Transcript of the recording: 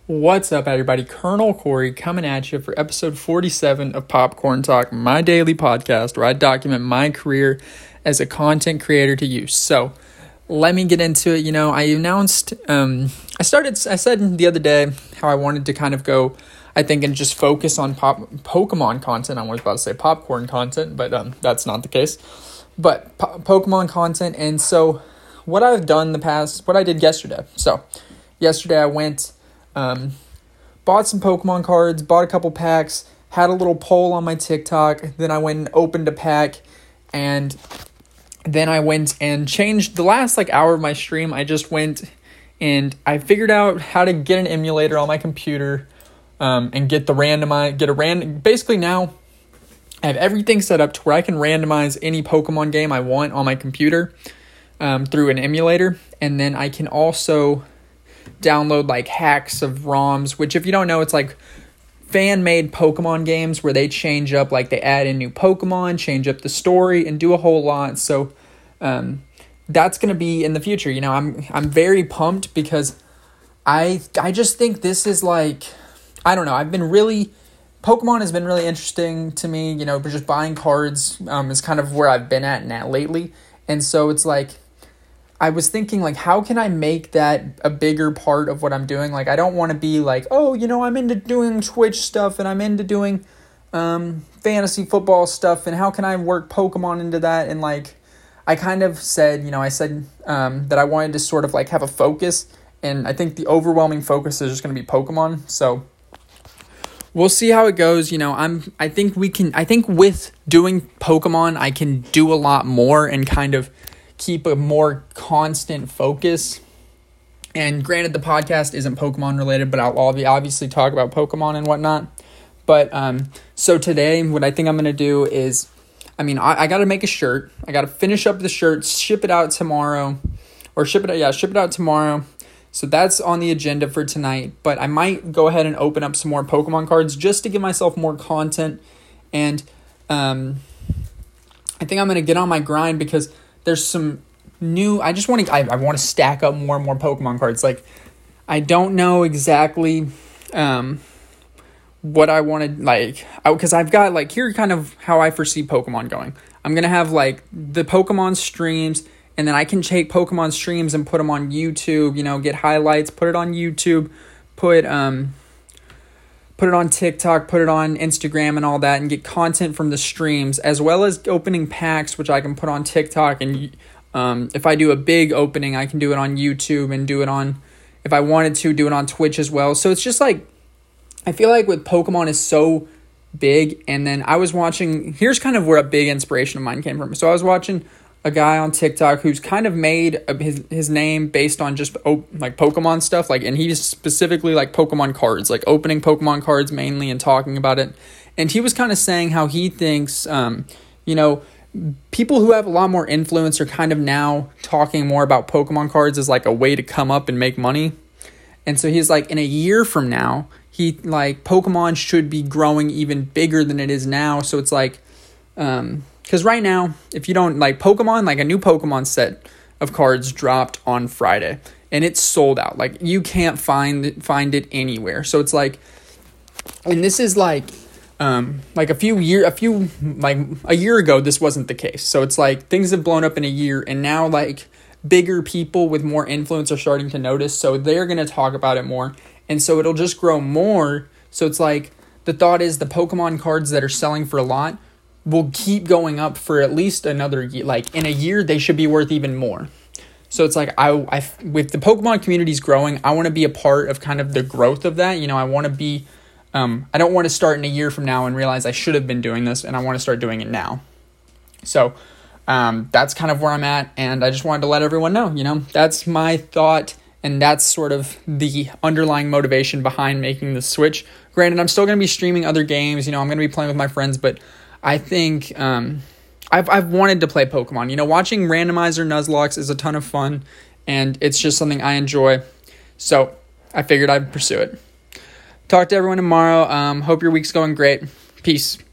What's up, everybody? Colonel Corey coming at you for episode 47 of Popcorn Talk, my daily podcast where I document my career as a content creator to you. So let me get into it. I announced, I said the other day how I wanted to kind of go, and just focus on Pokemon content. I was about to say popcorn content, but that's not the case. But Pokemon content. And so what I've done what I did yesterday. So yesterday I went... bought some Pokemon cards, bought a couple packs, had a little poll on my TikTok, then I went and opened a pack, and then I went and changed the last hour of my stream. I just went and I figured out how to get an emulator on my computer, and basically now I have everything set up to where I can randomize any Pokemon game I want on my computer, through an emulator, and then I can also download hacks of ROMs, which if you don't know, it's fan-made Pokemon games where they change up, they add in new Pokemon, change up the story, and do a whole lot. So that's going to be in the future. I'm very pumped because I just think this is I don't know, Pokemon has been really interesting to me, but just buying cards is kind of where I've been at lately. And so it's I was thinking, how can I make that a bigger part of what I'm doing? I don't want to be I'm into doing Twitch stuff and I'm into doing fantasy football stuff, and how can I work Pokemon into that? And I kind of said, that I wanted to sort of have a focus, and I think the overwhelming focus is just going to be Pokemon. So we'll see how it goes. I think with doing Pokemon, I can do a lot more and kind of keep a more constant focus. And granted, the podcast isn't Pokemon related, but I'll obviously talk about Pokemon and whatnot. But so today, what I think I'm going to do is, I got to make a shirt. I got to finish up the shirt, ship it out tomorrow. So that's on the agenda for tonight. But I might go ahead and open up some more Pokemon cards just to give myself more content. And I think I'm going to get on my grind because there's some new, I want to stack up more and more Pokemon cards. I don't know exactly what I wanted, because I've got, here kind of how I foresee Pokemon going. I'm going to have, the Pokemon streams, and then I can take Pokemon streams and put them on YouTube, get highlights, put it on YouTube, put it on TikTok, put it on Instagram and all that, and get content from the streams, as well as opening packs, which I can put on TikTok. And if I do a big opening, I can do it on YouTube and do it on, if I wanted to, do it on Twitch as well. So it's just I feel with Pokemon is so big. And then I was watching, here's kind of where a big inspiration of mine came from. So I was watching a guy on TikTok who's kind of made his name based on just Pokemon stuff, and he's specifically Pokemon cards, opening Pokemon cards mainly and talking about it. And he was kind of saying how he thinks, people who have a lot more influence are kind of now talking more about Pokemon cards as a way to come up and make money. And so he's in a year from now, Pokemon should be growing even bigger than it is now. So it's because right now, if you don't Pokemon, a new Pokemon set of cards dropped on Friday, and it's sold out. You can't find it anywhere. So it's and this is a year ago, this wasn't the case. So it's things have blown up in a year, and now bigger people with more influence are starting to notice. So they're going to talk about it more, and so it'll just grow more. So it's the thought is the Pokemon cards that are selling for a lot will keep going up for at least another year. In a year, they should be worth even more. So it's I with the Pokemon communities growing, I want to be a part of kind of the growth of that. I want to be, I don't want to start in a year from now and realize I should have been doing this, and I want to start doing it now. So that's kind of where I'm at, and I just wanted to let everyone know, that's my thought, and that's sort of the underlying motivation behind making the switch. Granted, I'm still going to be streaming other games, I'm going to be playing with my friends, but I think I've wanted to play Pokemon. Watching Randomizer Nuzlocke is a ton of fun, and it's just something I enjoy. So I figured I'd pursue it. Talk to everyone tomorrow. Hope your week's going great. Peace.